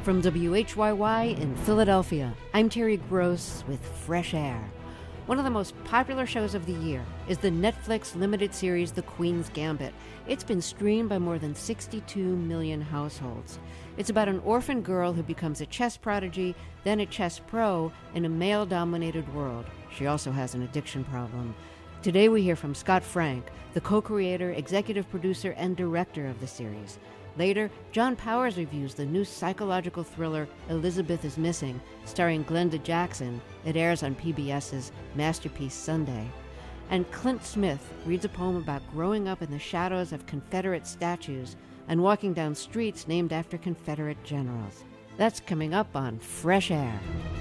From WHYY in Philadelphia, I'm Terry Gross with Fresh Air. One of the most popular shows of the year is the Netflix limited series The Queen's Gambit. It's been streamed by more than 62 million households. It's about an orphan girl who becomes a chess prodigy, then a chess pro in a male-dominated world. She also has an addiction problem. Today we hear from Scott Frank, the co-creator, executive producer, and director of the series. Later, John Powers reviews the new psychological thriller Elizabeth is Missing, starring Glenda Jackson. It airs on PBS's Masterpiece Sunday. And Clint Smith reads a poem about growing up in the shadows of Confederate statues and walking down streets named after Confederate generals. That's coming up on Fresh Air.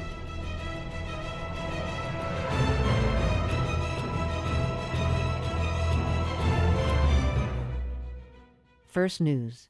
First News.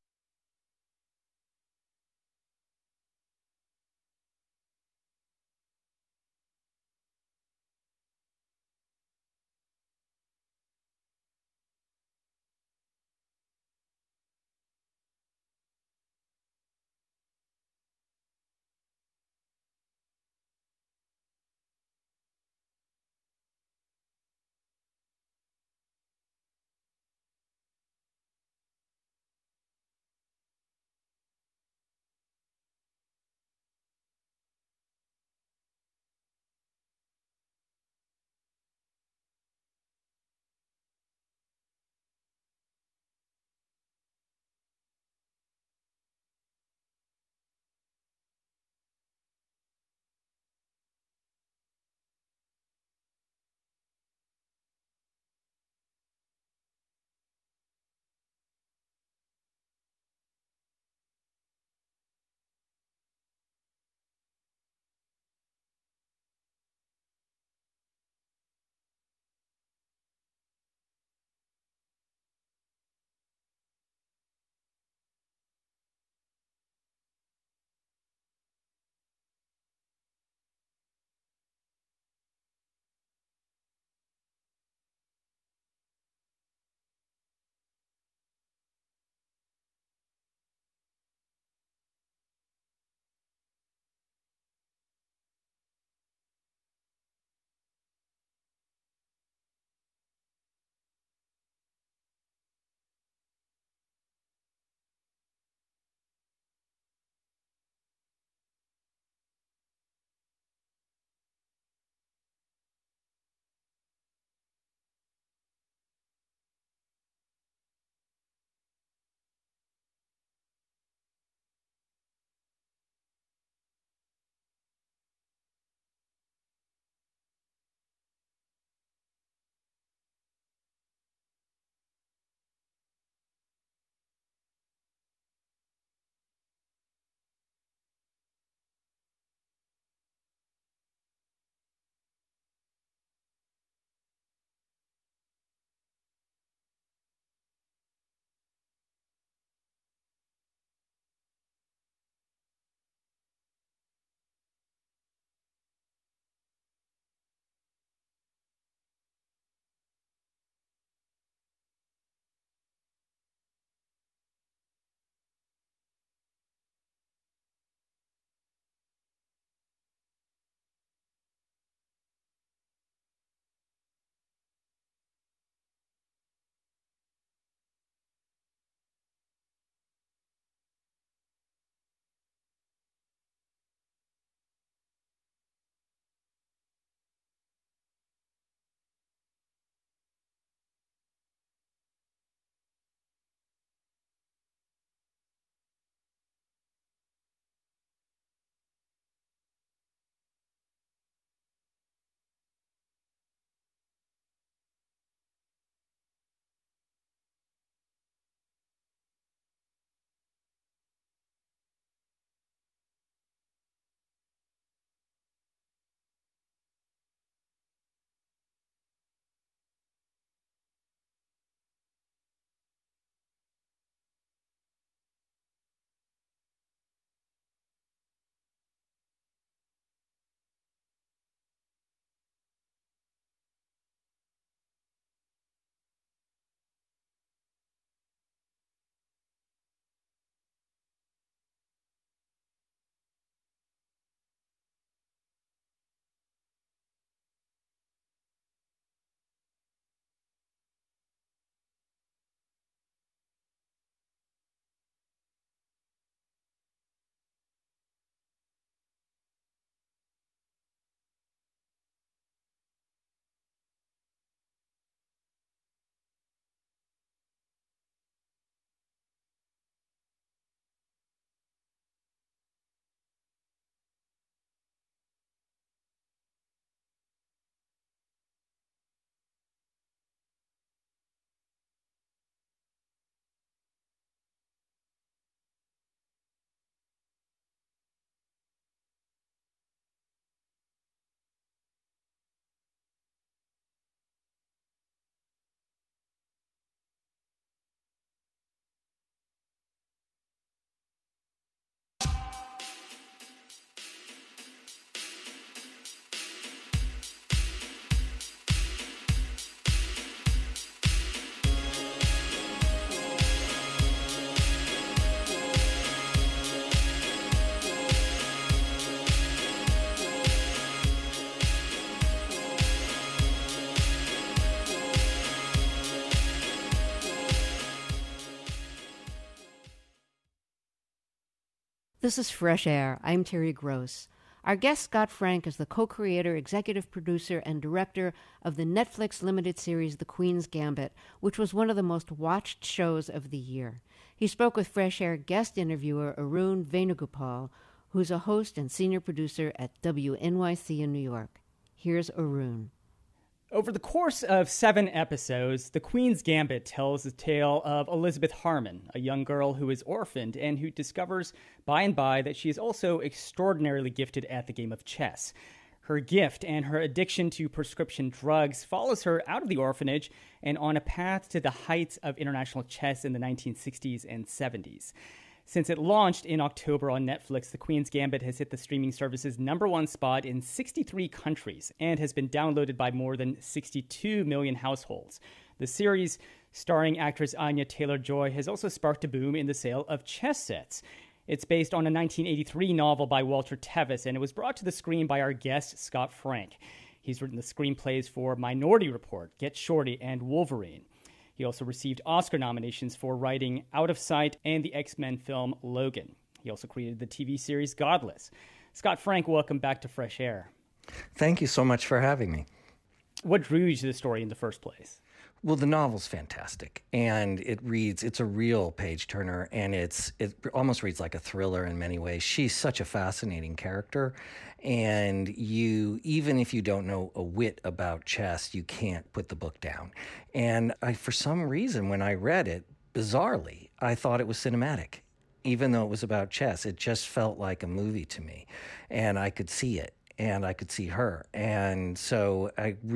This is Fresh Air. I'm Terry Gross. Our guest, Scott Frank, is the co-creator, executive producer, and director of the Netflix limited series The Queen's Gambit, which was one of the most watched shows of the year. He spoke with Fresh Air guest interviewer Arun Venugopal, who's a host and senior producer at WNYC in New York. Here's Arun. Over the course of 7 episodes, The Queen's Gambit tells the tale of Elizabeth Harmon, a young girl who is orphaned and who discovers by and by that she is also extraordinarily gifted at the game of chess. Her gift and her addiction to prescription drugs follows her out of the orphanage and on a path to the heights of international chess in the 1960s and 70s. Since it launched in October on Netflix, The Queen's Gambit has hit the streaming service's #1 spot in 63 countries and has been downloaded by more than 62 million households. The series, starring actress Anya Taylor-Joy, has also sparked a boom in the sale of chess sets. It's based on a 1983 novel by Walter Tevis, and it was brought to the screen by our guest, Scott Frank. He's written the screenplays for Minority Report, Get Shorty, and Wolverine. He also received Oscar nominations for writing Out of Sight and the X-Men film Logan. He also created the TV series Godless. Scott Frank, welcome back to Fresh Air. Thank you so much for having me. What drew you to the story in the first place? Well, the novel's fantastic, and it's a real page-turner, and it almost reads like a thriller in many ways. She's such a fascinating character, and even if you don't know a whit about chess, you can't put the book down. And for some reason, when I read it, bizarrely, I thought it was cinematic. Even though it was about chess, it just felt like a movie to me, and I could see it, and I could see her. And so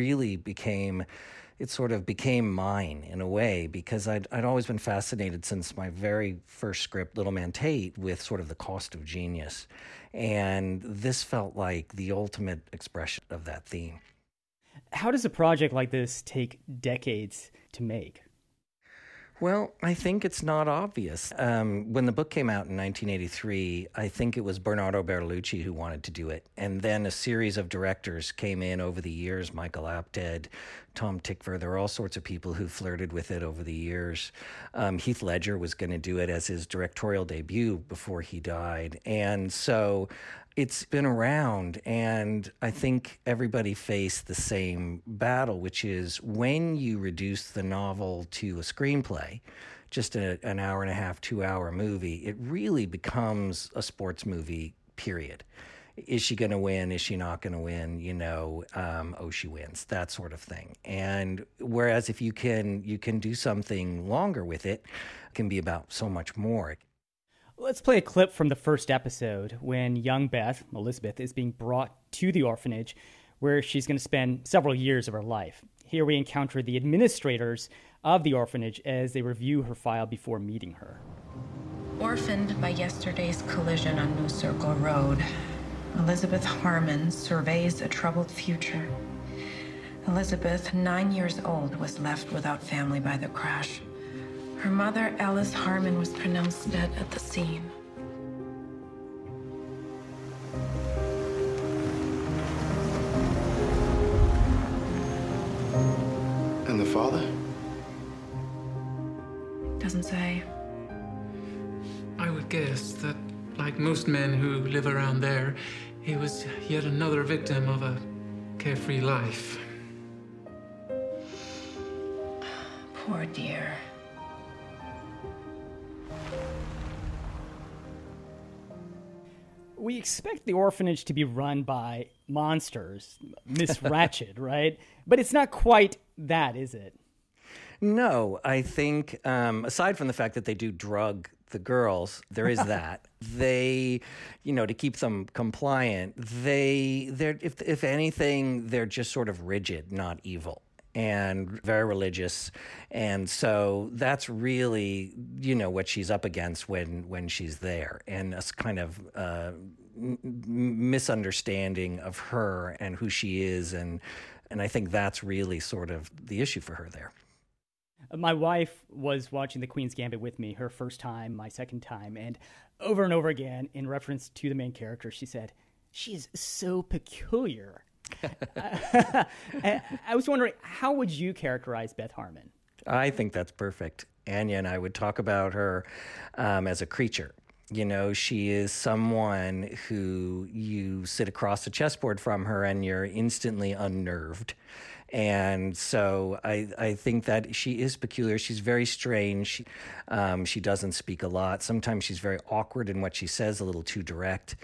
it sort of became mine in a way, because I'd always been fascinated since my very first script, Little Man Tate, with sort of the cost of genius. And this felt like the ultimate expression of that theme. How does a project like this take decades to make? Well, I think it's not obvious. When the book came out in 1983, I think it was Bernardo Bertolucci who wanted to do it. And then a series of directors came in over the years, Michael Apted, Tom Tykwer. There were all sorts of people who flirted with it over the years. Heath Ledger was going to do it as his directorial debut before he died. And so it's been around, and I think everybody faced the same battle, which is when you reduce the novel to a screenplay, just an hour and a half, 2-hour movie, it really becomes a sports movie, period. Is she going to win? Is she not going to win? She wins, that sort of thing. And whereas if you can do something longer with it, it can be about so much more. Let's play a clip from the first episode when young Beth, Elizabeth, is being brought to the orphanage where she's going to spend several years of her life. Here we encounter the administrators of the orphanage as they review her file before meeting her. Orphaned by yesterday's collision on New Circle Road, Elizabeth Harmon surveys a troubled future. Elizabeth, 9 years old, was left without family by the crash. Her mother, Alice Harmon, was pronounced dead at the scene. And the father? Doesn't say. I would guess that, like most men who live around there, he was yet another victim of a carefree life. Poor dear. We expect the orphanage to be run by monsters, Miss Ratched, right? But it's not quite that, is it? No, I think, aside from the fact that they do drug the girls, there is that. They, to keep them compliant, if anything, they're just sort of rigid, not evil, and very religious. And so that's really, what she's up against when she's there, and a kind of misunderstanding of her and who she is. And I think that's really sort of the issue for her there. My wife was watching The Queen's Gambit with me, her first time, my second time, and over again, in reference to the main character, she said, "She is so peculiar." I was wondering, how would you characterize Beth Harmon? I think that's perfect. Anya and I would talk about her as a creature. You know, she is someone who you sit across the chessboard from her and you're instantly unnerved. And so I think that she is peculiar. She's very strange. She doesn't speak a lot. Sometimes she's very awkward in what she says, a little too direct.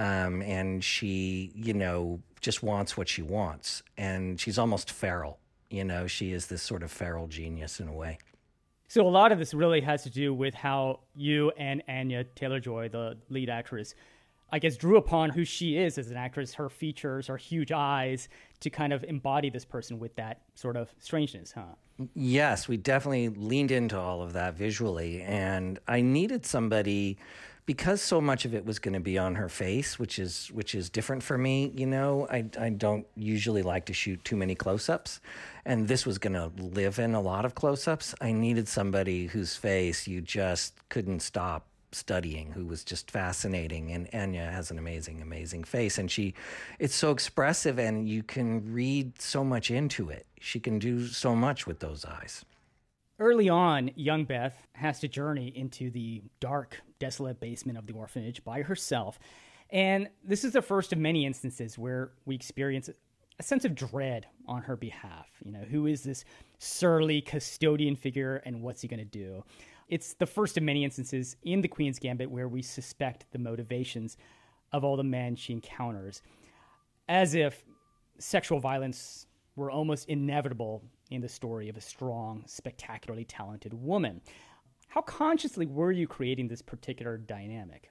And she, you know, just wants what she wants. And she's almost feral. You know, she is this sort of feral genius in a way. So a lot of this really has to do with how you and Anya Taylor-Joy, the lead actress, I guess, drew upon who she is as an actress, her features, her huge eyes, to kind of embody this person with that sort of strangeness, huh? Yes, we definitely leaned into all of that visually. And I needed somebody, because so much of it was going to be on her face, which is different for me. You know, I don't usually like to shoot too many close-ups. And this was going to live in a lot of close-ups. I needed somebody whose face you just couldn't stop studying, who was just fascinating. And Anya has an amazing, amazing face. And it's so expressive, and you can read so much into it. She can do so much with those eyes. Early on, young Beth has to journey into the dark, desolate basement of the orphanage by herself. And this is the first of many instances where we experience a sense of dread on her behalf. You know, who is this surly custodian figure, and what's he going to do? It's the first of many instances in The Queen's Gambit where we suspect the motivations of all the men she encounters, as if sexual violence were almost inevitable in the story of a strong, spectacularly talented woman. How consciously were you creating this particular dynamic?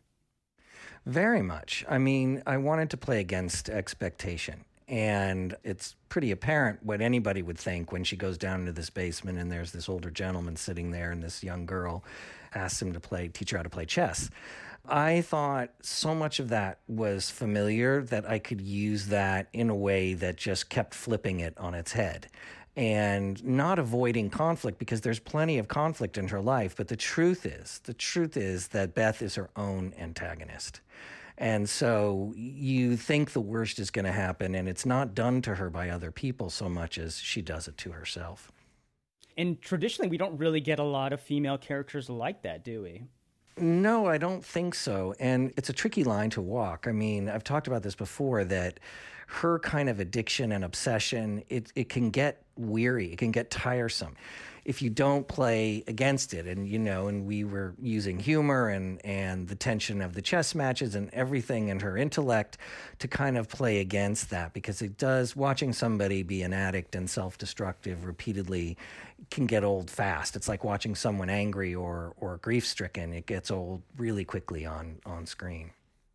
Very much. I mean, I wanted to play against expectation. And it's pretty apparent what anybody would think when she goes down into this basement and there's this older gentleman sitting there and this young girl asks him to teach her how to play chess. I thought so much of that was familiar that I could use that in a way that just kept flipping it on its head and not avoiding conflict, because there's plenty of conflict in her life. But the truth is that Beth is her own antagonist. And so you think the worst is going to happen, and it's not done to her by other people so much as she does it to herself. And traditionally, we don't really get a lot of female characters like that, do we? No, I don't think so. And it's a tricky line to walk. I mean, I've talked about this before, that her kind of addiction and obsession, it can get weary. It can get tiresome if you don't play against it. And, you know, and we were using humor and the tension of the chess matches and everything in her intellect to kind of play against that, because it does, watching somebody be an addict and self-destructive repeatedly can get old fast. It's like watching someone angry or grief-stricken. It gets old really quickly on screen.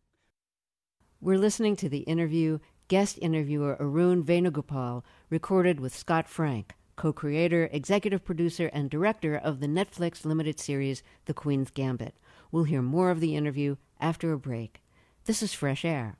We're listening to the interview guest interviewer Arun Venugopal recorded with Scott Frank, co-creator, executive producer, and director of the Netflix limited series The Queen's Gambit. We'll hear more of the interview after a break. This is Fresh Air.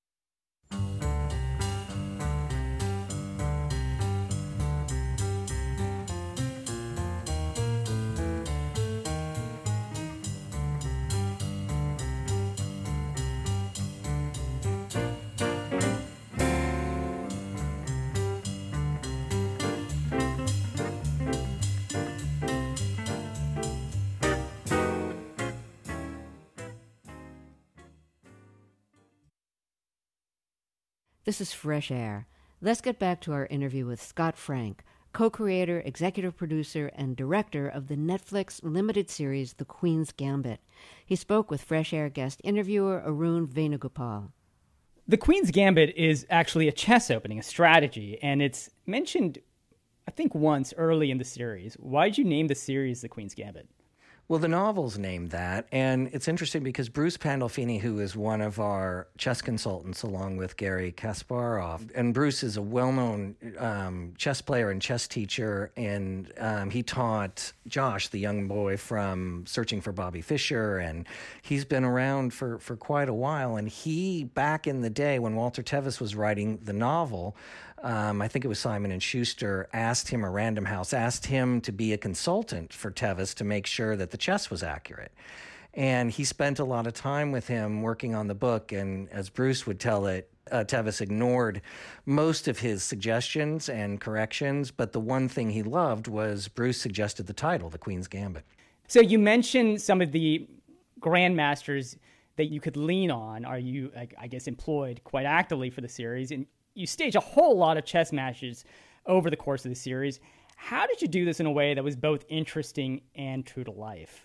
This is Fresh Air. Let's get back to our interview with Scott Frank, co-creator, executive producer, and director of the Netflix limited series The Queen's Gambit. He spoke with Fresh Air guest interviewer Arun Venugopal. The Queen's Gambit is actually a chess opening, a strategy, and it's mentioned, I think, once early in the series. Why did you name the series The Queen's Gambit? Well, the novel's named that, and it's interesting because Bruce Pandolfini, who is one of our chess consultants along with Gary Kasparov, and Bruce is a well-known chess player and chess teacher, and he taught Josh, the young boy from Searching for Bobby Fischer, and he's been around for quite a while. And he, back in the day when Walter Tevis was writing the novel, I think it was Simon & Schuster, asked him to be a consultant for Tevis to make sure that the chess was accurate. And he spent a lot of time with him working on the book, and as Bruce would tell it, Tevis ignored most of his suggestions and corrections, but the one thing he loved was Bruce suggested the title, The Queen's Gambit. So you mentioned some of the grandmasters that you could lean on are you, I guess, employed quite actively for the series. And you stage a whole lot of chess matches over the course of the series. How did you do this in a way that was both interesting and true to life?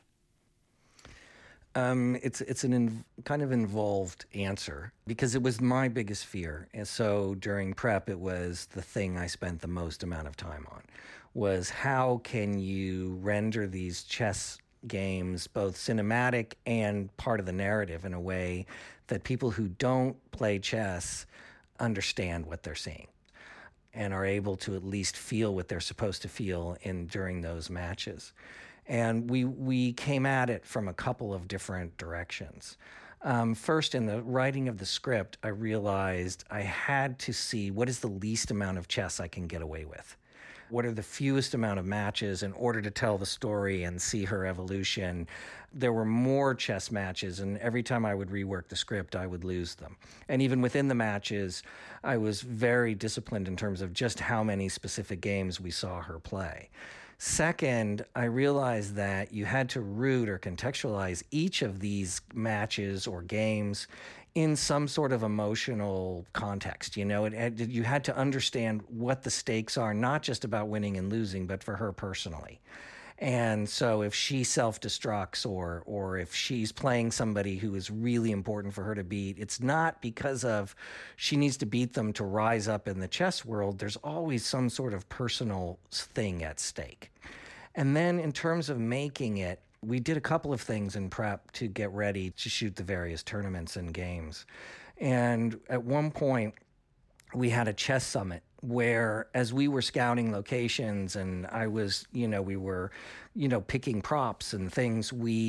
It's an kind of involved answer because it was my biggest fear. And so during prep, it was the thing I spent the most amount of time on, was how can you render these chess games both cinematic and part of the narrative in a way that people who don't play chess understand what they're seeing and are able to at least feel what they're supposed to feel during those matches. And we came at it from a couple of different directions. First, in the writing of the script, I realized I had to see what is the least amount of chess I can get away with. What are the fewest amount of matches in order to tell the story and see her evolution? There were more chess matches, and every time I would rework the script, I would lose them. And even within the matches, I was very disciplined in terms of just how many specific games we saw her play. Second, I realized that you had to root or contextualize each of these matches or games in some sort of emotional context. You know, you had to understand what the stakes are, not just about winning and losing, but for her personally. And so if she self-destructs or if she's playing somebody who is really important for her to beat, it's not because of she needs to beat them to rise up in the chess world. There's always some sort of personal thing at stake. And then in terms of making it, we did a couple of things in prep to get ready to shoot the various tournaments and games. And at one point, we had a chess summit where, as we were scouting locations and I was, we were, picking props and things,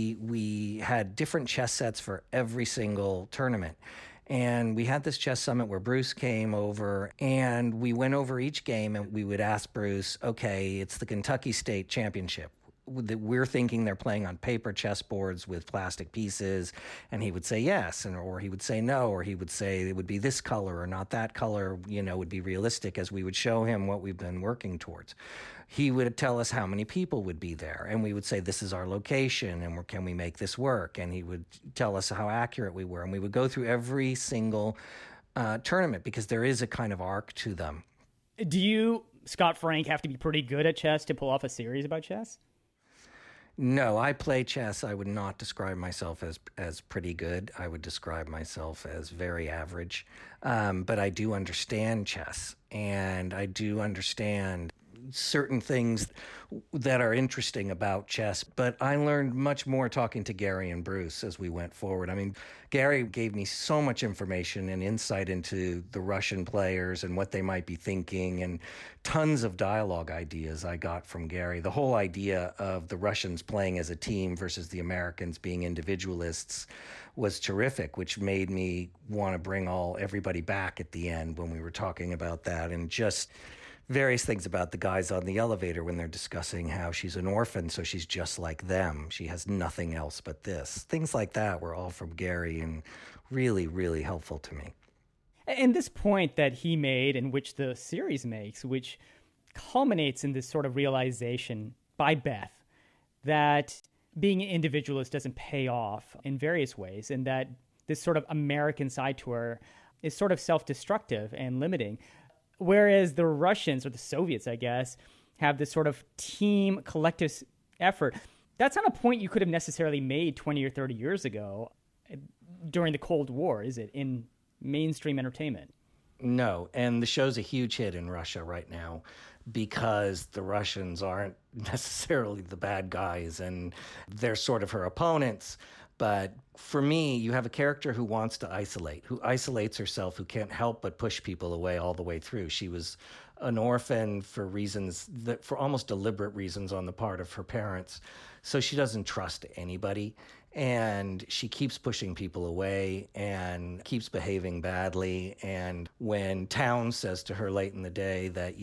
we had different chess sets for every single tournament. And we had this chess summit where Bruce came over and we went over each game and we would ask Bruce, okay, it's the Kentucky State Championship. We're thinking they're playing on paper chessboards with plastic pieces, and he would say yes, or he would say no, or he would say it would be this color or not that color, would be realistic as we would show him what we've been working towards. He would tell us how many people would be there, and we would say this is our location, and can we make this work? And he would tell us how accurate we were, and we would go through every single tournament because there is a kind of arc to them. Do you, Scott Frank, have to be pretty good at chess to pull off a series about chess? No, I play chess. I would not describe myself as pretty good. I would describe myself as very average. But I do understand chess, and I do understand certain things that are interesting about chess. But I learned much more talking to Gary and Bruce as we went forward. I mean, Gary gave me so much information and insight into the Russian players and what they might be thinking, and tons of dialogue ideas I got from Gary. The whole idea of the Russians playing as a team versus the Americans being individualists was terrific, which made me want to bring everybody back at the end when we were talking about that, and just various things about the guys on the elevator when they're discussing how she's an orphan, so she's just like them. She has nothing else but this. Things like that were all from Gary and really, really helpful to me. And this point that he made, and which the series makes, which culminates in this sort of realization by Beth that being an individualist doesn't pay off in various ways, and that this sort of American side to her is sort of self-destructive and limiting. Whereas the Russians, or the Soviets, I guess, have this sort of team, collective effort. That's not a point you could have necessarily made 20 or 30 years ago during the Cold War, is it, in mainstream entertainment? No, and the show's a huge hit in Russia right now because the Russians aren't necessarily the bad guys, and they're sort of her opponents. But for me, you have a character who wants to isolate, who isolates herself, who can't help but push people away all the way through. She was an orphan for almost deliberate reasons on the part of her parents. So she doesn't trust anybody, and she keeps pushing people away and keeps behaving badly. And when Towns says to her late in the day that,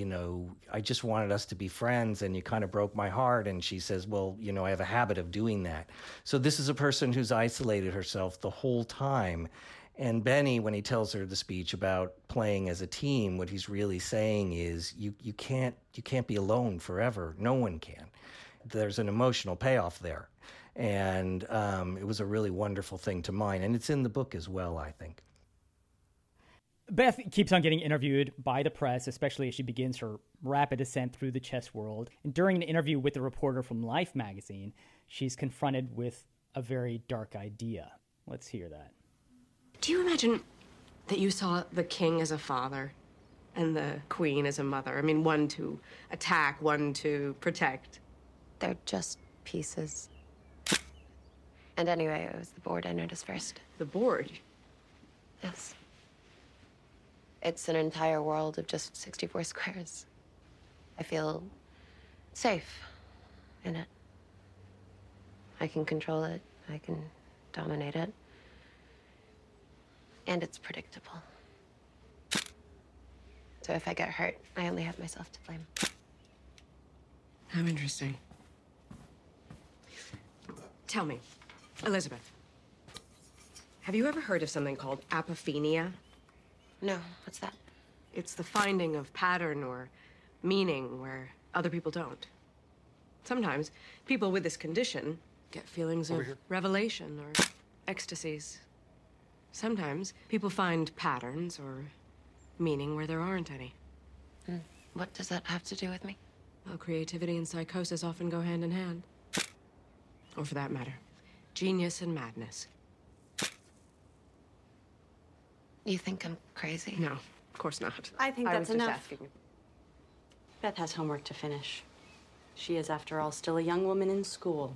I just wanted us to be friends and you kind of broke my heart, and she says, well, I have a habit of doing that. So this is a person who's isolated herself the whole time. And Benny, when he tells her the speech about playing as a team, what he's really saying is you can't be alone forever. No one can. There's an emotional payoff there. And it was a really wonderful thing to mine. And it's in the book as well, I think. Beth keeps on getting interviewed by the press, especially as she begins her rapid ascent through the chess world. And during an interview with a reporter from Life magazine, she's confronted with a very dark idea. Let's hear that. Do you imagine that you saw the king as a father and the queen as a mother? I mean, one to attack, one to protect. They're just pieces. And anyway, it was the board I noticed first. The board? Yes. It's an entire world of just 64 squares. I feel safe in it. I can control it. I can dominate it. And it's predictable. So if I get hurt, I only have myself to blame. How interesting. Tell me, Elizabeth, have you ever heard of something called apophenia? No, what's that? It's the finding of pattern or meaning where other people don't. Sometimes people with this condition get feelings of revelation or ecstasies. Sometimes people find patterns or meaning where there aren't any. What does that have to do with me? Well, creativity and psychosis often go hand in hand. Or for that matter, genius and madness. You think I'm crazy? No, of course not. I think that's was enough. just asking. Beth has homework to finish. She is, after all, still a young woman in school.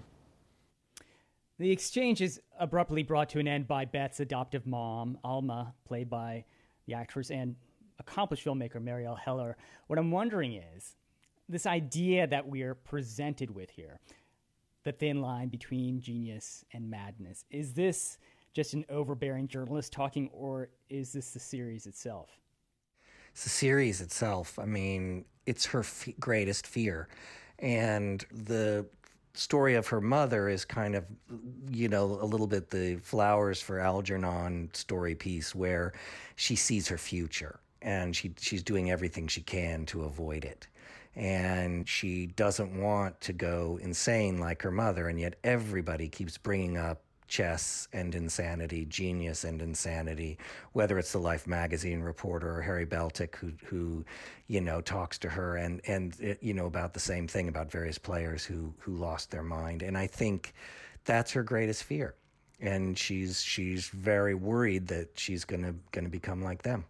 The exchange is abruptly brought to an end by Beth's adoptive mom, Alma, played by the actress and accomplished filmmaker Marielle Heller. What I'm wondering is, this idea that we're presented with here, the thin line between genius and madness, is this just an overbearing journalist talking, or is this the series itself? It's the series itself. I mean, it's her greatest fear. And the story of her mother is kind of, you know, a little bit the Flowers for Algernon story piece where she sees her future and she's doing everything she can to avoid it. And she doesn't want to go insane like her mother, and yet everybody keeps bringing up chess and insanity, genius and insanity, whether it's the Life magazine reporter or Harry Beltic who you know, talks to her and you know, about the same thing about various players who lost their mind. And I think that's her greatest fear. And she's very worried that she's gonna become like them.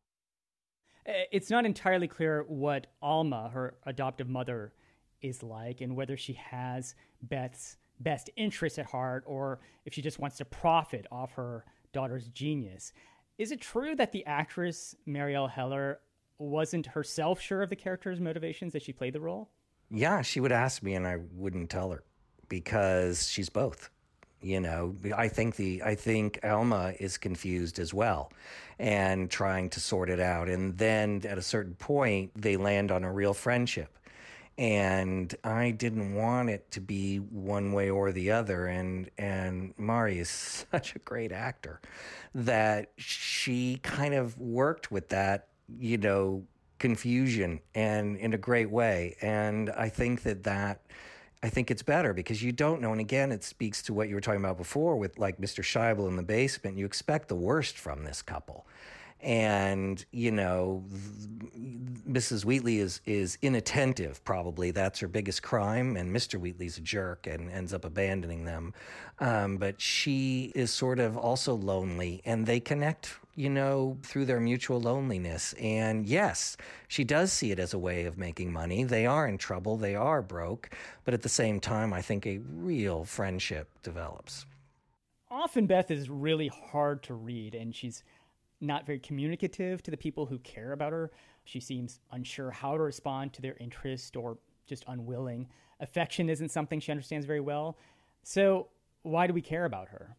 It's not entirely clear what Alma, her adoptive mother, is like, and whether she has Beth's best interests at heart or if she just wants to profit off her daughter's genius. Is it true that the actress Marielle Heller wasn't herself sure of the character's motivations as she played the role? Yeah, she would ask me and I wouldn't tell her because she's both. You know, I think Alma is confused as well and trying to sort it out. And then at a certain point, they land on a real friendship. And I didn't want it to be one way or the other. And Mari is such a great actor that she kind of worked with that, you know, confusion and in a great way. And I think I think it's better because you don't know. And again, it speaks to what you were talking about before with like Mr. Scheibel in the basement. You expect the worst from this couple. And, you know, Mrs. Wheatley is inattentive, probably. That's her biggest crime. And Mr. Wheatley's a jerk and ends up abandoning them. But she is sort of also lonely. And they connect, you know, through their mutual loneliness. And yes, she does see it as a way of making money. They are in trouble. They are broke. But at the same time, I think a real friendship develops. Often Beth is really hard to read, and she's not very communicative to the people who care about her. She seems unsure how to respond to their interest or just unwilling. Affection isn't something she understands very well. So why do we care about her?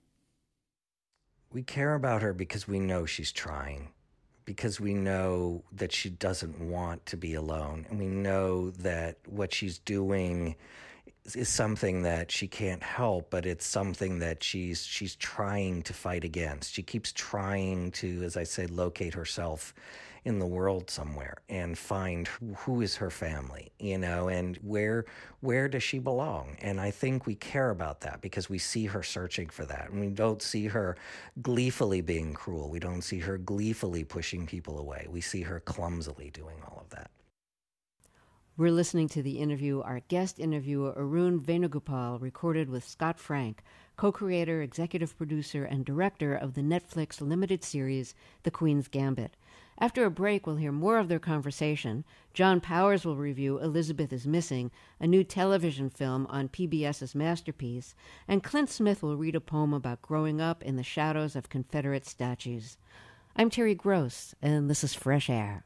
We care about her because we know she's trying, because we know that she doesn't want to be alone. And we know that what she's doing is something that she can't help, but it's something that she's trying to fight against. She keeps trying to, as I say, locate herself in the world somewhere and find who is her family, and where does she belong? And I think we care about that because we see her searching for that. And we don't see her gleefully being cruel. We don't see her gleefully pushing people away. We see her clumsily doing all of that. We're listening to the interview our guest interviewer Arun Venugopal recorded with Scott Frank, co-creator, executive producer, and director of the Netflix limited series The Queen's Gambit. After a break, we'll hear more of their conversation. John Powers will review Elizabeth is Missing, a new television film on PBS's Masterpiece, and Clint Smith will read a poem about growing up in the shadows of Confederate statues. I'm Terry Gross, and this is Fresh Air.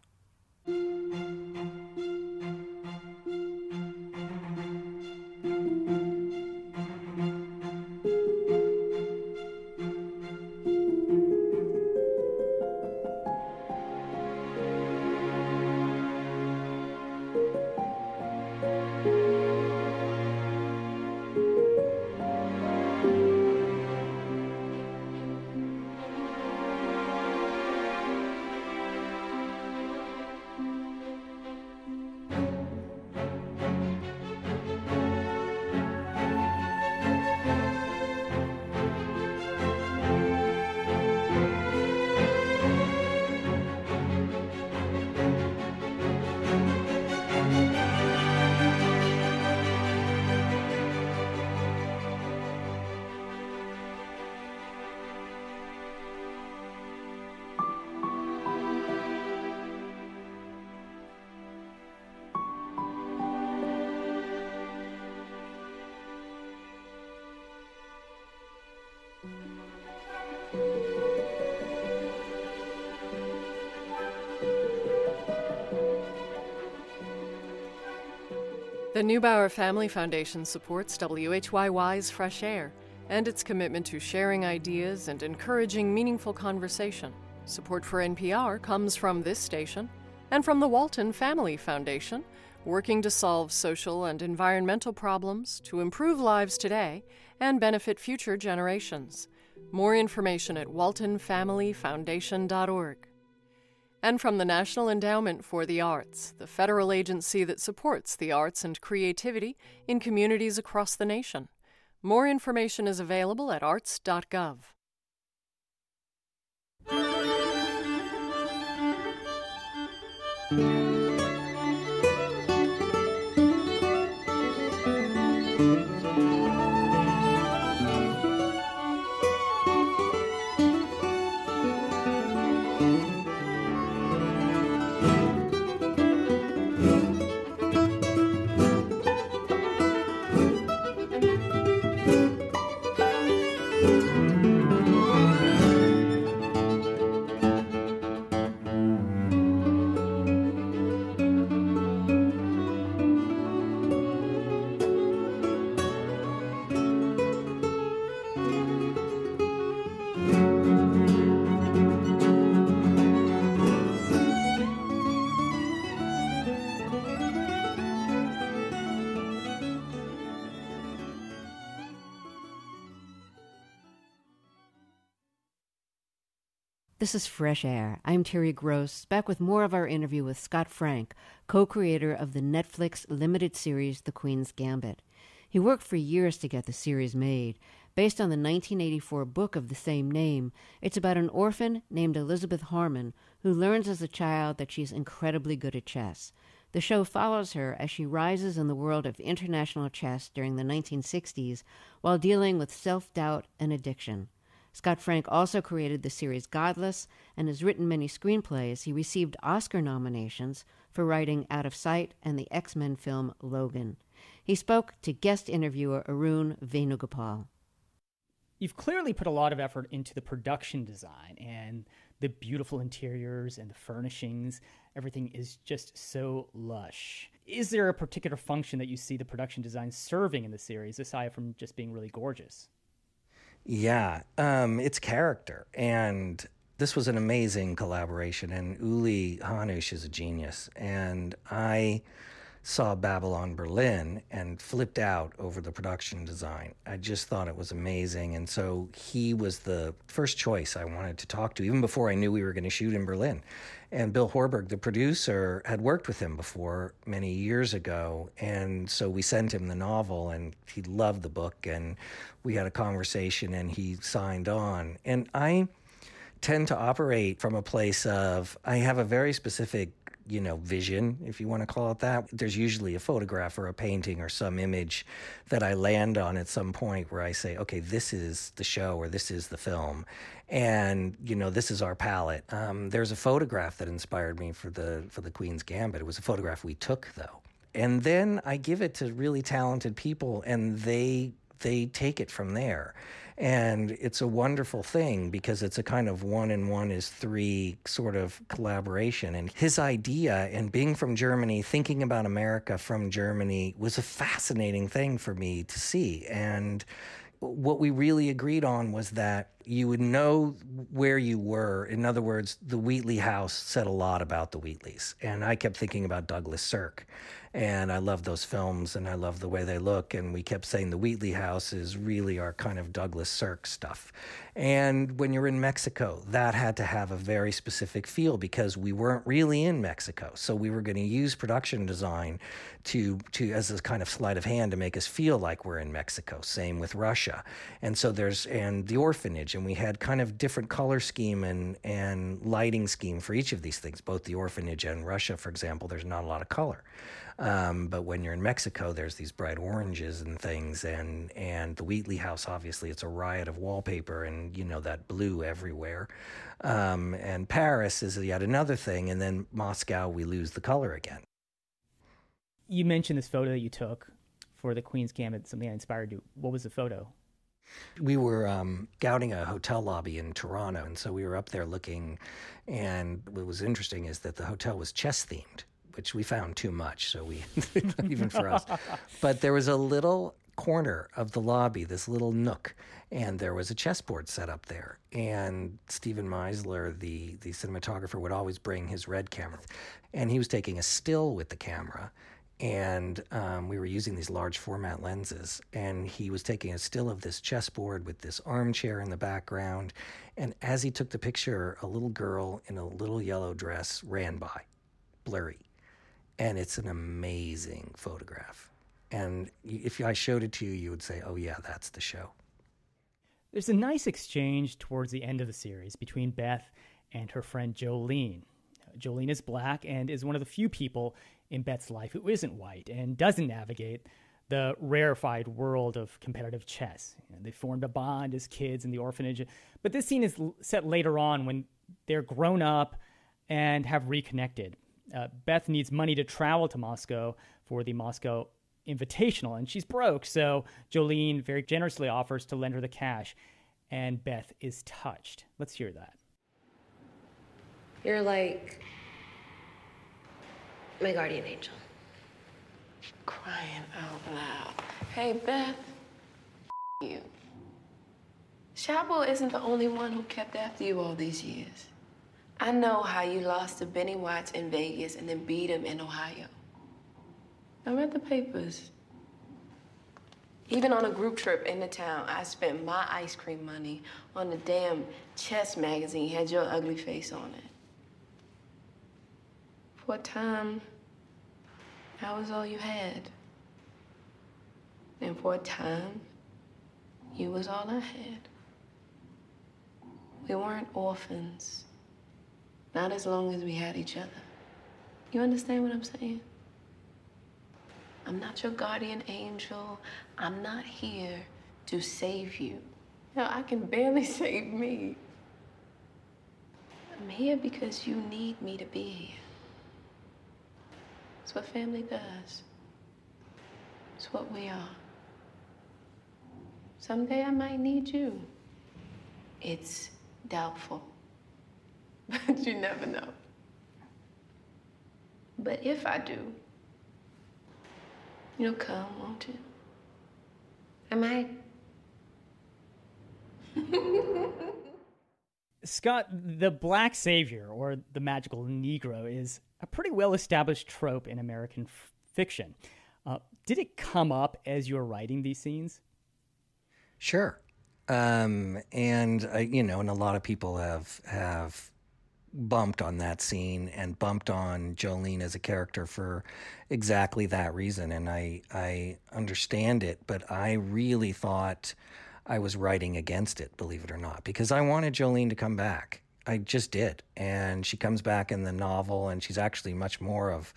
The Neubauer Family Foundation supports WHYY's Fresh Air and its commitment to sharing ideas and encouraging meaningful conversation. Support for NPR comes from this station and from the Walton Family Foundation, working to solve social and environmental problems to improve lives today and benefit future generations. More information at waltonfamilyfoundation.org. And from the National Endowment for the Arts, the federal agency that supports the arts and creativity in communities across the nation. More information is available at arts.gov. This is Fresh Air. I'm Terry Gross, back with more of our interview with Scott Frank, co-creator of the Netflix limited series The Queen's Gambit. He worked for years to get the series made. Based on the 1984 book of the same name, it's about an orphan named Elizabeth Harmon who learns as a child that she's incredibly good at chess. The show follows her as she rises in the world of international chess during the 1960s while dealing with self-doubt and addiction. Scott Frank also created the series Godless and has written many screenplays. He received Oscar nominations for writing Out of Sight and the X-Men film Logan. He spoke to guest interviewer Arun Venugopal. You've clearly put a lot of effort into the production design and the beautiful interiors and the furnishings. Everything is just so lush. Is there a particular function that you see the production design serving in the series, aside from just being really gorgeous? Yeah, it's character. And this was an amazing collaboration. And Uli Hanush is a genius. And I saw Babylon Berlin and flipped out over the production design. I just thought it was amazing. And so he was the first choice I wanted to talk to, even before I knew we were going to shoot in Berlin. And Bill Horberg, the producer, had worked with him before many years ago. And so we sent him the novel, and he loved the book. And we had a conversation, and he signed on. And I tend to operate from a place of, I have a very specific vision, if you want to call it that. There's usually a photograph or a painting or some image that I land on at some point where I say, okay, this is the show or this is the film. And, this is our palette. There's a photograph that inspired me for the Queen's Gambit. It was a photograph we took, though. And then I give it to really talented people, and they take it from there. And it's a wonderful thing because it's a kind of 1 and 1 is 3 sort of collaboration. And his idea, and being from Germany, thinking about America from Germany, was a fascinating thing for me to see. And what we really agreed on was that you would know where you were. In other words, the Wheatley house said a lot about the Wheatleys. And I kept thinking about Douglas Sirk. And I love those films, and I love the way they look. And we kept saying the Wheatley house is really our kind of Douglas Sirk stuff. And when you're in Mexico, that had to have a very specific feel because we weren't really in Mexico. So we were going to use production design to as a kind of sleight of hand to make us feel like we're in Mexico. Same with Russia. And so and the orphanage, and we had kind of different color scheme and lighting scheme for each of these things. Both the orphanage and Russia, for example, there's not a lot of color. But when you're in Mexico, there's these bright oranges and things, and the Wheatley house, obviously, it's a riot of wallpaper and, that blue everywhere. And Paris is yet another thing, and then Moscow, we lose the color again. You mentioned this photo that you took for the Queen's Gambit, something that inspired you. What was the photo? We were scouting a hotel lobby in Toronto, and so we were up there looking, and what was interesting is that the hotel was chess-themed, which we found too much, so we, even for us. But there was a little corner of the lobby, this little nook, and there was a chessboard set up there. And Stephen Meisler, the cinematographer, would always bring his red camera. And he was taking a still with the camera, and we were using these large format lenses. And he was taking a still of this chessboard with this armchair in the background. And as he took the picture, a little girl in a little yellow dress ran by, blurry. And it's an amazing photograph. And if I showed it to you, you would say, oh, yeah, that's the show. There's a nice exchange towards the end of the series between Beth and her friend Jolene. Jolene is black and is one of the few people in Beth's life who isn't white and doesn't navigate the rarefied world of competitive chess. They formed a bond as kids in the orphanage. But this scene is set later on when they're grown up and have reconnected. Beth needs money to travel to Moscow for the Moscow Invitational, and she's broke, so Jolene very generously offers to lend her the cash, and Beth is touched. Let's hear that. You're like my guardian angel. Crying out loud. Hey, Beth, you. Shabo isn't the only one who kept after you all these years. I know how you lost to Benny Watts in Vegas and then beat him in Ohio. I read the papers. Even on a group trip into town, I spent my ice cream money on the damn chess magazine had your ugly face on it. For a time, I was all you had. And for a time, you was all I had. We weren't orphans. Not as long as we had each other. You understand what I'm saying? I'm not your guardian angel. I'm not here to save you. Hell, I can barely save me. I'm here because you need me to be here. It's what family does. It's what we are. Someday I might need you. It's doubtful. But you never know. But if I do, you'll come, won't you? I might. Scott, the black savior, or the magical Negro, is a pretty well-established trope in American fiction. Did it come up as you were writing these scenes? Sure. And a lot of people have bumped on that scene and bumped on Jolene as a character for exactly that reason. And I understand it, but I really thought I was writing against it, believe it or not, because I wanted Jolene to come back. I just did. And she comes back in the novel, and she's actually much more of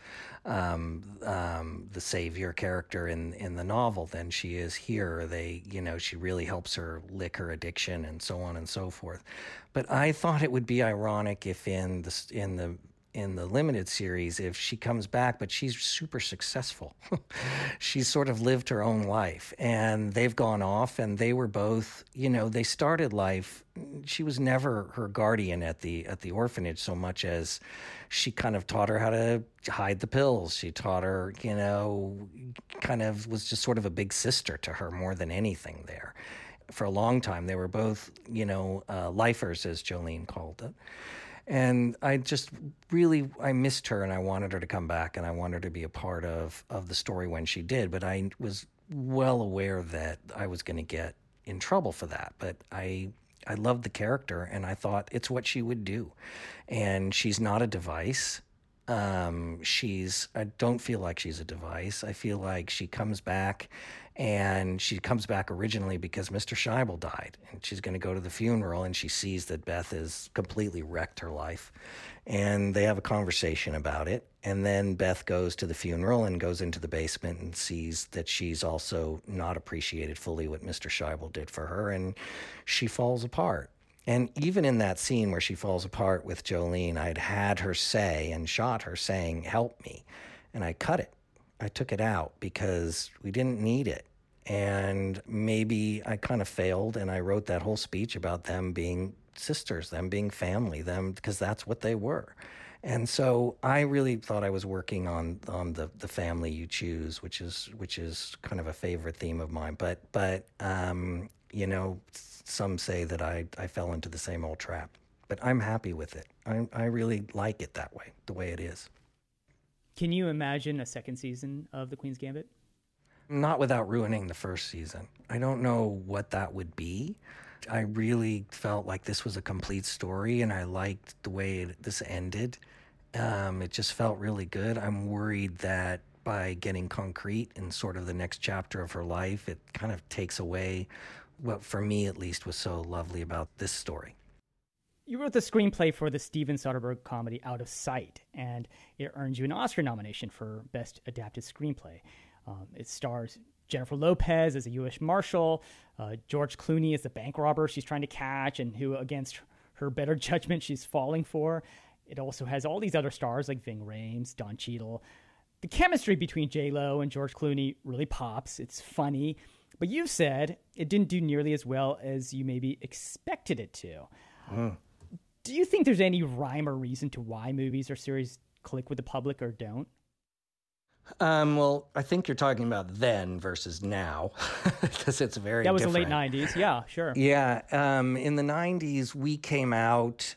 the savior character in the novel than she is here. She really helps her lick her addiction and so on and so forth. But I thought it would be ironic if in the limited series, if she comes back, but she's super successful. She's sort of lived her own life, and they've gone off, and they were both, they started life. She was never her guardian at the orphanage so much as she kind of taught her how to hide the pills. She taught her, kind of was just sort of a big sister to her more than anything there. For a long time, they were both, lifers, as Jolene called it. And I missed her, and I wanted her to come back, and I wanted her to be a part of the story when she did. But I was well aware that I was going to get in trouble for that. But I loved the character, and I thought it's what she would do. And she's not a device. I don't feel like she's a device. I feel like she comes back, and she comes back originally because Mr. Scheibel died, and she's going to go to the funeral, and she sees that Beth has completely wrecked her life, and they have a conversation about it. And then Beth goes to the funeral and goes into the basement and sees that she's also not appreciated fully what Mr. Scheibel did for her, and she falls apart. And even in that scene where she falls apart with Jolene, I'd had her say and shot her saying, "Help me." And I cut it. I took it out because we didn't need it. And maybe I kind of failed, and I wrote that whole speech about them being sisters, them being family, because that's what they were. And so I really thought I was working on the family you choose, which is kind of a favorite theme of mine. But some say that I fell into the same old trap. But I'm happy with it. I really like it that way, the way it is. Can you imagine a second season of The Queen's Gambit? Not without ruining the first season. I don't know what that would be. I really felt like this was a complete story, and I liked the way this ended. It just felt really good. I'm worried that by getting concrete in sort of the next chapter of her life, it kind of takes away what, for me at least, was so lovely about this story. You wrote the screenplay for the Steven Soderbergh comedy Out of Sight, and it earned you an Oscar nomination for Best Adapted Screenplay. It stars Jennifer Lopez as a U.S. Marshal, George Clooney as the bank robber she's trying to catch and who, against her better judgment, she's falling for. It also has all these other stars like Ving Rhames, Don Cheadle. The chemistry between J-Lo and George Clooney really pops. It's funny. But you said it didn't do nearly as well as you maybe expected it to. Do you think there's any rhyme or reason to why movies or series click with the public or don't? Well, I think you're talking about then versus now, because it's very That was different. the late 90s, yeah, sure. Yeah, in the 90s, we came out,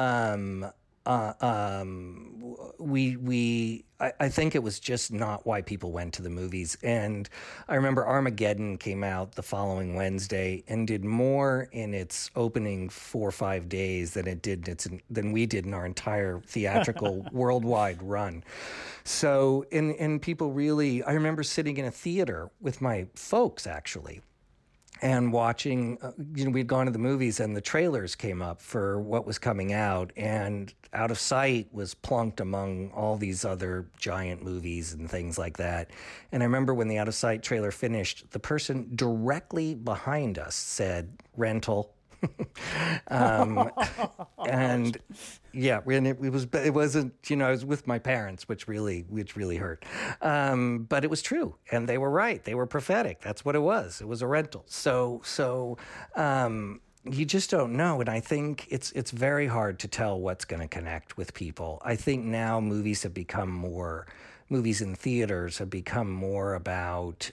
I think it was just not why people went to the movies. And I remember Armageddon came out the following Wednesday and did more in its opening 4 or 5 days than we did in our entire theatrical worldwide run. So, and people really, I remember sitting in a theater with my folks, actually, and watching, we'd gone to the movies and the trailers came up for what was coming out, and Out of Sight was plunked among all these other giant movies and things like that. And I remember when the Out of Sight trailer finished, the person directly behind us said, "Rental." And yeah, and it wasn't, I was with my parents, which really hurt. But it was true. And they were right. They were prophetic. That's what it was. It was a rental. So you just don't know. And I think it's very hard to tell what's going to connect with people. I think now movies in theaters have become more about,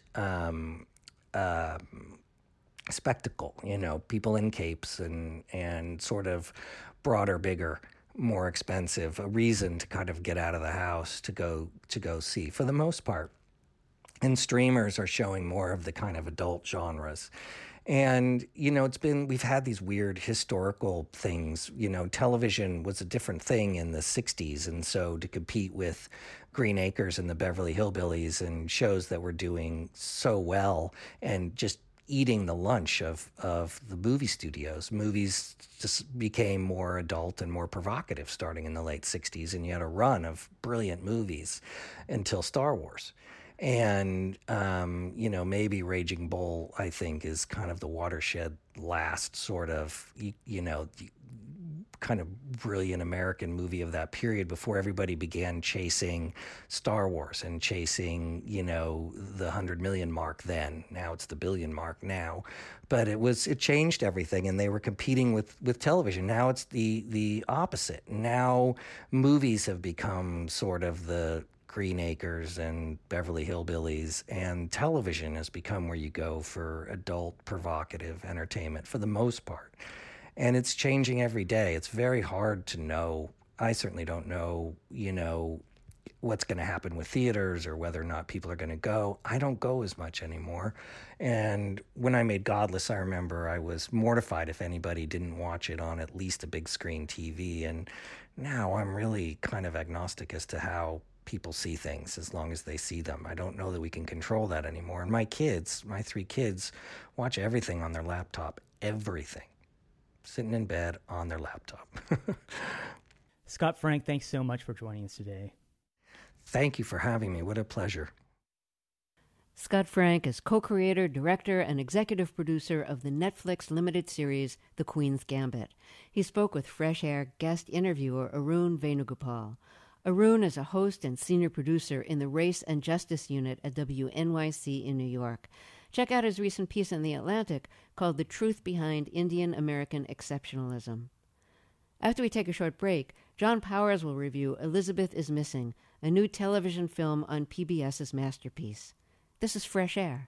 spectacle, people in capes and sort of broader, bigger. more expensive, a reason to kind of get out of the house to go see, for the most part. And streamers are showing more of the kind of adult genres. And, we've had these weird historical things. Television was a different thing in the 60s. And so to compete with Green Acres and the Beverly Hillbillies and shows that were doing so well and just eating the lunch of the movie studios, movies just became more adult and more provocative starting in the late 60s. And you had a run of brilliant movies until Star Wars. And, maybe Raging Bull, I think, is kind of the watershed last sort of, kind of brilliant American movie of that period before everybody began chasing Star Wars and chasing, the 100 million mark then. Now it's the billion mark now. But it changed everything, and they were competing with television. Now it's the opposite. Now movies have become sort of the Green Acres and Beverly Hillbillies, and television has become where you go for adult, provocative entertainment for the most part. And it's changing every day. It's very hard to know. I certainly don't know, what's going to happen with theaters or whether or not people are going to go. I don't go as much anymore. And when I made Godless, I remember I was mortified if anybody didn't watch it on at least a big screen TV. And now I'm really kind of agnostic as to how people see things as long as they see them. I don't know that we can control that anymore. And my 3 kids, watch everything on their laptop, everything, sitting in bed on their laptop. Scott Frank, thanks so much for joining us today. Thank you for having me. What a pleasure. Scott Frank is co-creator, director, and executive producer of the Netflix limited series The Queen's Gambit. He spoke with Fresh Air guest interviewer Arun Venugopal. Arun is a host and senior producer in the Race and Justice Unit at WNYC in New York. Check out his recent piece in The Atlantic called The Truth Behind Indian American Exceptionalism. After we take a short break, John Powers will review Elizabeth is Missing, a new television film on PBS's Masterpiece. This is Fresh Air.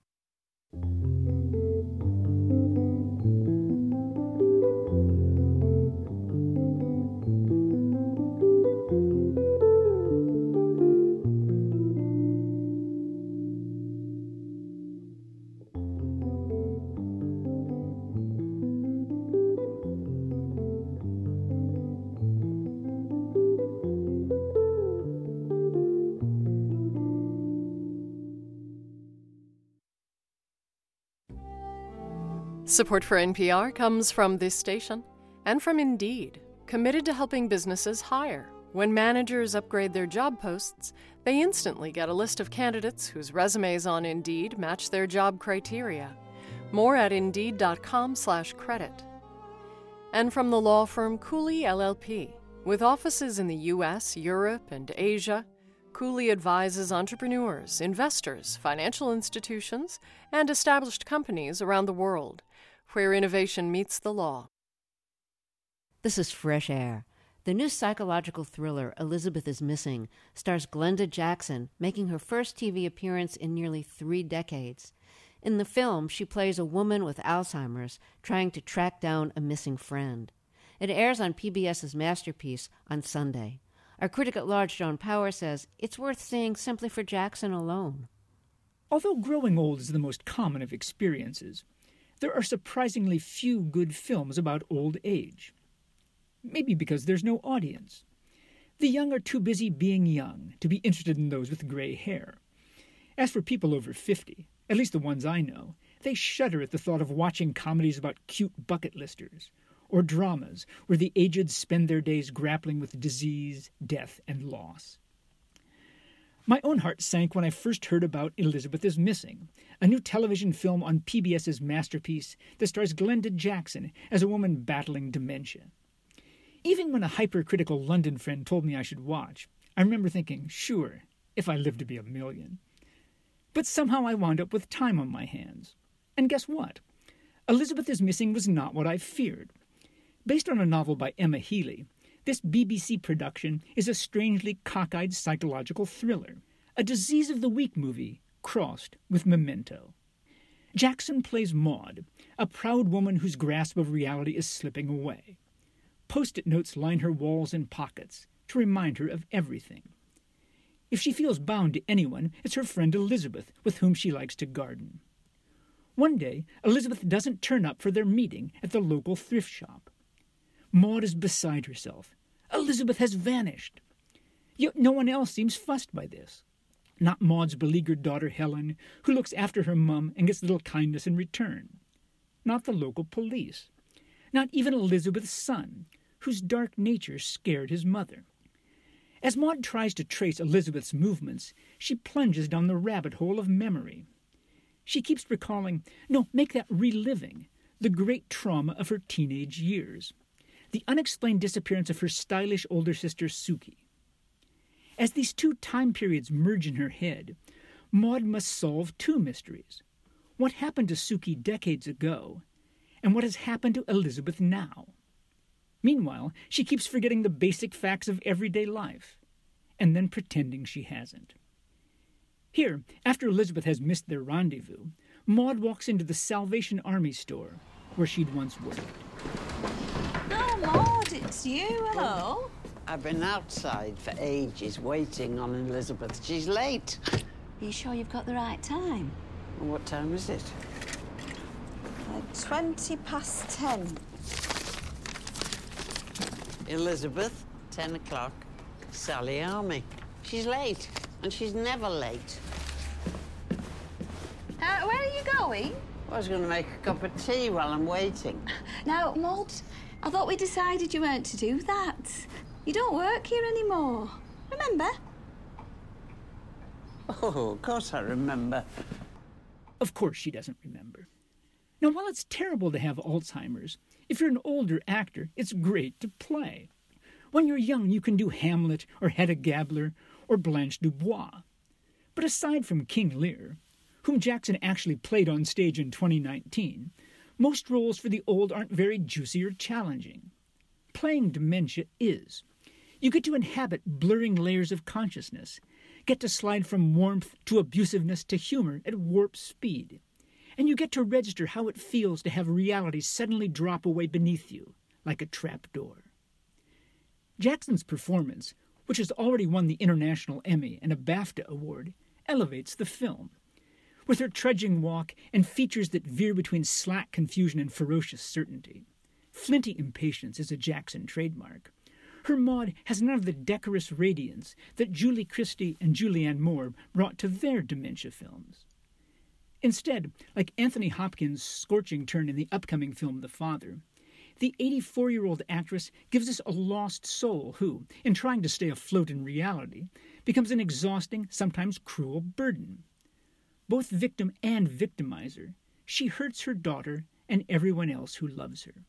Support for NPR comes from this station and from Indeed, committed to helping businesses hire. When managers upgrade their job posts, they instantly get a list of candidates whose resumes on Indeed match their job criteria. More at Indeed.com/credit. And from the law firm Cooley LLP, with offices in the U.S., Europe, and Asia, Cooley advises entrepreneurs, investors, financial institutions, and established companies around the world, where innovation meets the law. This is Fresh Air. The new psychological thriller, Elizabeth is Missing, stars Glenda Jackson, making her first TV appearance in nearly 3 decades. In the film, she plays a woman with Alzheimer's trying to track down a missing friend. It airs on PBS's Masterpiece on Sunday. Our critic at large, John Power, says it's worth seeing simply for Jackson alone. Although growing old is the most common of experiences, there are surprisingly few good films about old age. Maybe because there's no audience. The young are too busy being young to be interested in those with gray hair. As for people over 50, at least the ones I know, they shudder at the thought of watching comedies about cute bucket listers, or dramas where the aged spend their days grappling with disease, death, and loss. My own heart sank when I first heard about Elizabeth is Missing, a new television film on PBS's Masterpiece that stars Glenda Jackson as a woman battling dementia. Even when a hypercritical London friend told me I should watch, I remember thinking, sure, if I live to be 1,000,000. But somehow I wound up with time on my hands. And guess what? Elizabeth is Missing was not what I feared. Based on a novel by Emma Healy, this BBC production is a strangely cockeyed psychological thriller, a Disease of the Week movie crossed with Memento. Jackson plays Maud, a proud woman whose grasp of reality is slipping away. Post-it notes line her walls and pockets to remind her of everything. If she feels bound to anyone, it's her friend Elizabeth, with whom she likes to garden. One day, Elizabeth doesn't turn up for their meeting at the local thrift shop. Maud is beside herself. Elizabeth has vanished. Yet no one else seems fussed by this. Not Maud's beleaguered daughter Helen, who looks after her mum and gets little kindness in return. Not the local police. Not even Elizabeth's son, whose dark nature scared his mother. As Maud tries to trace Elizabeth's movements, she plunges down the rabbit hole of memory. She keeps recalling, make that reliving, the great trauma of her teenage years. The unexplained disappearance of her stylish older sister Suki. As these two time periods merge in her head, Maud must solve two mysteries. What happened to Suki decades ago, and what has happened to Elizabeth now? Meanwhile, she keeps forgetting the basic facts of everyday life, and then pretending she hasn't. Here, after Elizabeth has missed their rendezvous, Maud walks into the Salvation Army store, where she'd once worked. Oh, Maud, it's you. Hello. I've been outside for ages waiting on Elizabeth. She's late. Are you sure you've got the right time? And what time is it? 20 past 10. Elizabeth, 10 o'clock, Sally Army. She's late, and she's never late. Where are you going? I was going to make a cup of tea while I'm waiting. Now, Maud, I thought we decided you weren't to do that. You don't work here anymore. Remember? Oh, of course I remember. Of course she doesn't remember. Now, while it's terrible to have Alzheimer's, if you're an older actor, it's great to play. When you're young, you can do Hamlet or Hedda Gabler or Blanche Dubois. But aside from King Lear, whom Jackson actually played on stage in 2019, most roles for the old aren't very juicy or challenging. Playing dementia is. You get to inhabit blurring layers of consciousness, get to slide from warmth to abusiveness to humor at warp speed, and you get to register how it feels to have reality suddenly drop away beneath you, like a trapdoor. Jackson's performance, which has already won the International Emmy and a BAFTA award, elevates the film. With her trudging walk and features that veer between slack confusion and ferocious certainty. Flinty impatience is a Jackson trademark. Her Maud has none of the decorous radiance that Julie Christie and Julianne Moore brought to their dementia films. Instead, like Anthony Hopkins' scorching turn in the upcoming film The Father, the 84-year-old actress gives us a lost soul who, in trying to stay afloat in reality, becomes an exhausting, sometimes cruel burden. Both victim and victimizer, she hurts her daughter and everyone else who loves her.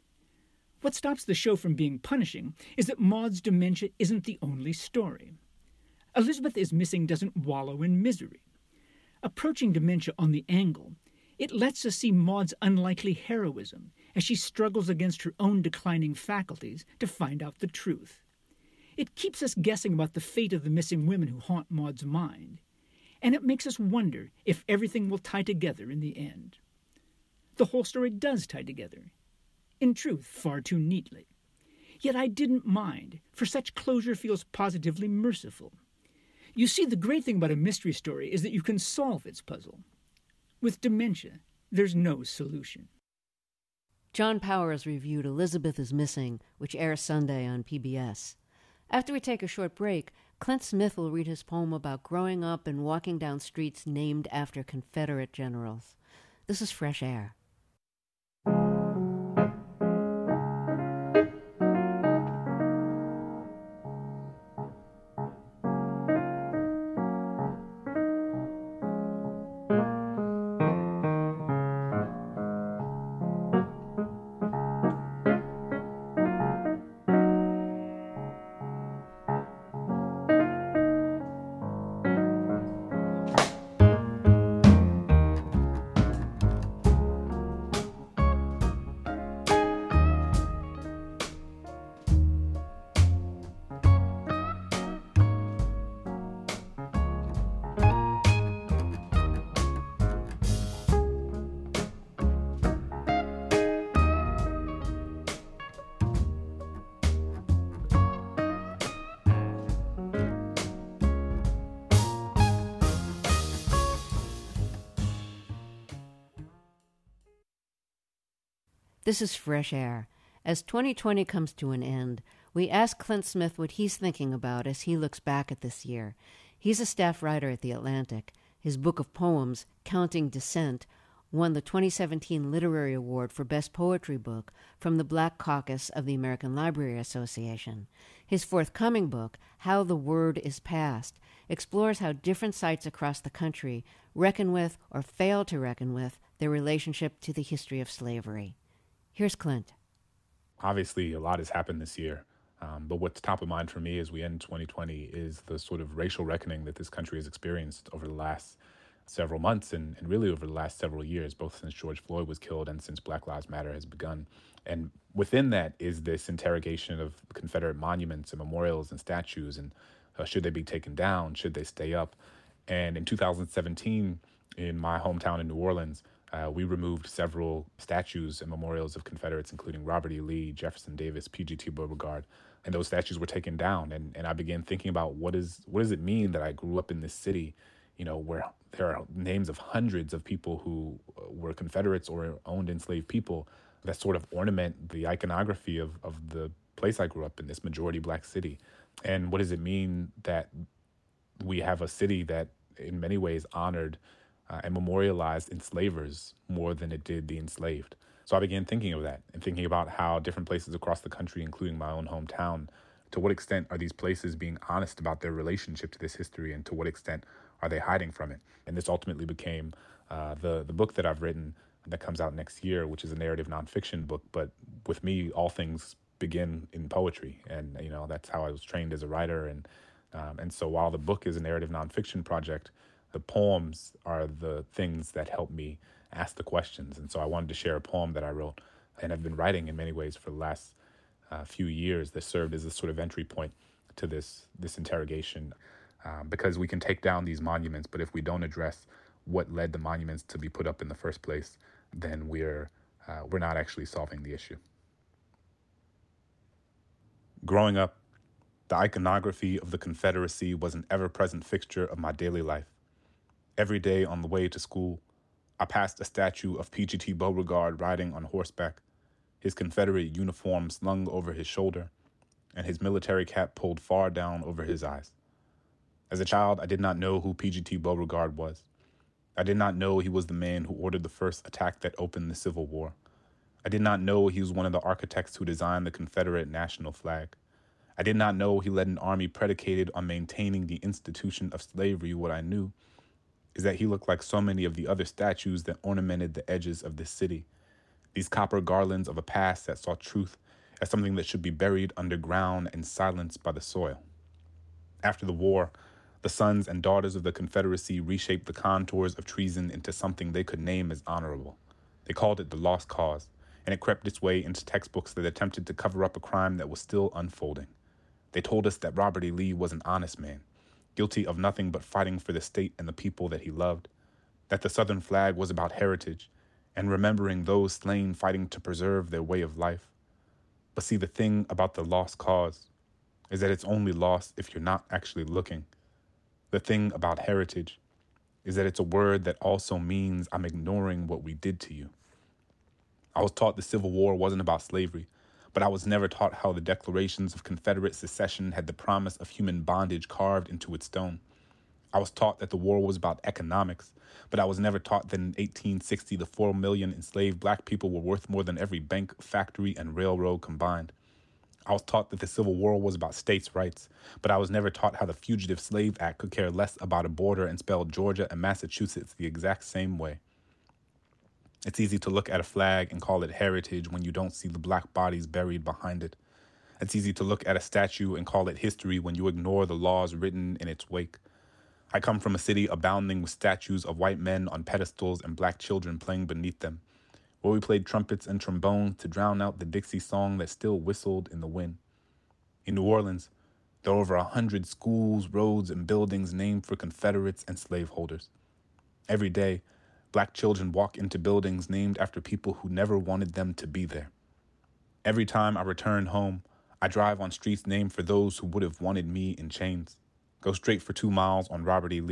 What stops the show from being punishing is that Maud's dementia isn't the only story. Elizabeth is Missing doesn't wallow in misery. Approaching dementia on the angle, it lets us see Maud's unlikely heroism as she struggles against her own declining faculties to find out the truth. It keeps us guessing about the fate of the missing women who haunt Maud's mind, and it makes us wonder if everything will tie together in the end. The whole story does tie together. In truth, far too neatly. Yet I didn't mind, for such closure feels positively merciful. You see, the great thing about a mystery story is that you can solve its puzzle. With dementia, there's no solution. John Powers reviewed Elizabeth is Missing, which airs Sunday on PBS. After we take a short break, Clint Smith will read his poem about growing up and walking down streets named after Confederate generals. This is Fresh Air. This is Fresh Air. As 2020 comes to an end, we ask Clint Smith what he's thinking about as he looks back at this year. He's a staff writer at The Atlantic. His book of poems, Counting Descent, won the 2017 Literary Award for Best Poetry Book from the Black Caucus of the American Library Association. His forthcoming book, How the Word is Passed, explores how different sites across the country reckon with or fail to reckon with their relationship to the history of slavery. Here's Clint. Obviously, a lot has happened this year, but what's top of mind for me as we end 2020 is the sort of racial reckoning that this country has experienced over the last several months and really over the last several years, both since George Floyd was killed and since Black Lives Matter has begun. And within that is this interrogation of Confederate monuments and memorials and statues, and should they be taken down? Should they stay up? And in 2017, in my hometown in New Orleans, we removed several statues and memorials of Confederates, including Robert E. Lee, Jefferson Davis, P.G.T. Beauregard, and those statues were taken down. And I began thinking about what does it mean that I grew up in this city, where there are names of hundreds of people who were Confederates or owned enslaved people that sort of ornament the iconography of the place I grew up in, this majority Black city. And what does it mean that we have a city that in many ways honored and memorialized enslavers more than it did the enslaved? So I began thinking of that and thinking about how different places across the country, including my own hometown, to what extent are these places being honest about their relationship to this history, and to what extent are they hiding from it? And this ultimately became the book that I've written that comes out next year, which is a narrative nonfiction book. But with me, all things begin in poetry, and that's how I was trained as a writer. And so while the book is a narrative nonfiction project, the poems are the things that help me ask the questions. And so I wanted to share a poem that I wrote and have been writing in many ways for the last few years that served as a sort of entry point to this interrogation. Because we can take down these monuments, but if we don't address what led the monuments to be put up in the first place, then we're not actually solving the issue. Growing up, the iconography of the Confederacy was an ever-present fixture of my daily life. Every day on the way to school, I passed a statue of P.G.T. Beauregard riding on horseback, his Confederate uniform slung over his shoulder, and his military cap pulled far down over his eyes. As a child, I did not know who P.G.T. Beauregard was. I did not know he was the man who ordered the first attack that opened the Civil War. I did not know he was one of the architects who designed the Confederate national flag. I did not know he led an army predicated on maintaining the institution of slavery. What I knew is that he looked like so many of the other statues that ornamented the edges of this city, these copper garlands of a past that saw truth as something that should be buried underground and silenced by the soil. After the war, the sons and daughters of the Confederacy reshaped the contours of treason into something they could name as honorable. They called it the Lost Cause, and it crept its way into textbooks that attempted to cover up a crime that was still unfolding. They told us that Robert E. Lee was an honest man, guilty of nothing but fighting for the state and the people that he loved, that the Southern flag was about heritage and remembering those slain fighting to preserve their way of life. But see, the thing about the Lost Cause is that it's only lost if you're not actually looking. The thing about heritage is that it's a word that also means I'm ignoring what we did to you. I was taught the Civil War wasn't about slavery, but I was never taught how the declarations of Confederate secession had the promise of human bondage carved into its stone. I was taught that the war was about economics, but I was never taught that in 1860 the 4 million enslaved Black people were worth more than every bank, factory, and railroad combined. I was taught that the Civil War was about states' rights, but I was never taught how the Fugitive Slave Act could care less about a border and spell Georgia and Massachusetts the exact same way. It's easy to look at a flag and call it heritage when you don't see the Black bodies buried behind it. It's easy to look at a statue and call it history when you ignore the laws written in its wake. I come from a city abounding with statues of white men on pedestals and Black children playing beneath them, where we played trumpets and trombones to drown out the Dixie song that still whistled in the wind. In New Orleans, there are over 100 schools, roads, and buildings named for Confederates and slaveholders. Every day, Black children walk into buildings named after people who never wanted them to be there. Every time I return home, I drive on streets named for those who would have wanted me in chains, go straight for 2 miles on Robert E. Lee,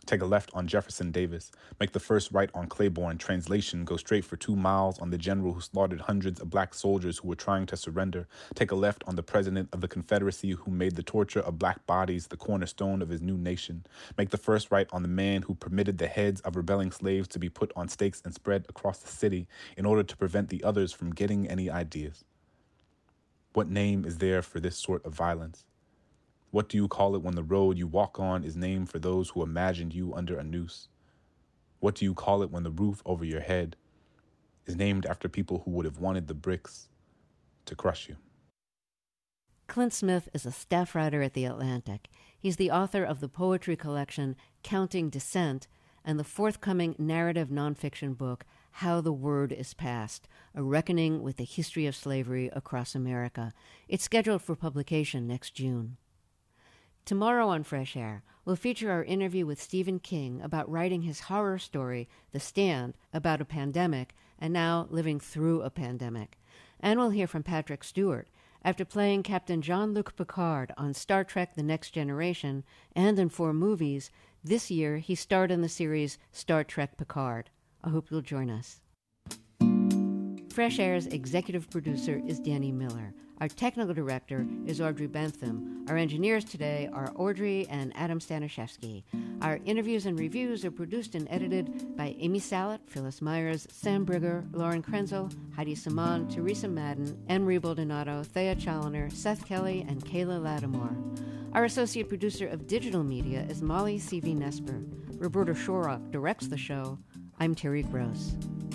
Take a left on Jefferson Davis. Make the first right on Claiborne. Translation, go straight for 2 miles on the general who slaughtered hundreds of black soldiers who were trying to surrender. Take a left on the president of the Confederacy who made the torture of black bodies the cornerstone of his new nation. Make the first right on the man who permitted the heads of rebelling slaves to be put on stakes and spread across the city in order to prevent the others from getting any ideas. What name is there for this sort of violence? What do you call it when the road you walk on is named for those who imagined you under a noose? What do you call it when the roof over your head is named after people who would have wanted the bricks to crush you? Clint Smith is a staff writer at The Atlantic. He's the author of the poetry collection Counting Dissent and the forthcoming narrative nonfiction book How the Word is Passed, a reckoning with the history of slavery across America. It's scheduled for publication next June. Tomorrow on Fresh Air, we'll feature our interview with Stephen King about writing his horror story, The Stand, about a pandemic, and now living through a pandemic. And we'll hear from Patrick Stewart. After playing Captain Jean-Luc Picard on Star Trek The Next Generation and in 4 movies, this year he starred in the series Star Trek Picard. I hope you'll join us. Fresh Air's executive producer is Danny Miller. Our technical director is Audrey Bentham. Our engineers today are Audrey and Adam Staniszewski. Our interviews and reviews are produced and edited by Amy Salet, Phyllis Myers, Sam Brigger, Lauren Krenzel, Heidi Saman, Teresa Madden, Emery Baldonado, Thea Challoner, Seth Kelly, and Kayla Lattimore. Our associate producer of digital media is Molly C.V. Nesper. Roberta Shorrock directs the show. I'm Terry Gross.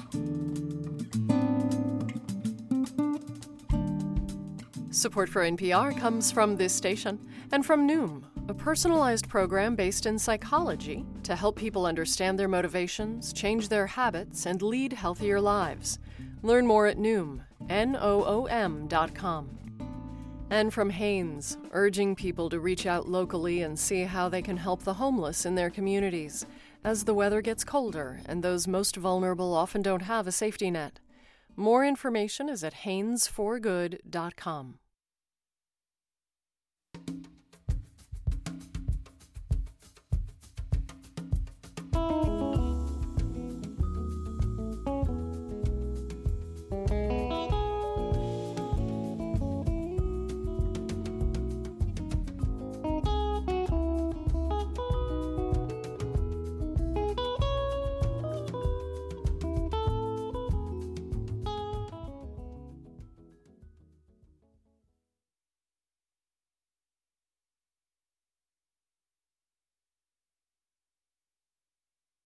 Support for NPR comes from this station and from Noom, a personalized program based in psychology to help people understand their motivations, change their habits, and lead healthier lives. Learn more at Noom, Noom.com. And from Hanes, urging people to reach out locally and see how they can help the homeless in their communities, as the weather gets colder and those most vulnerable often don't have a safety net. More information is at HanesForGood.com.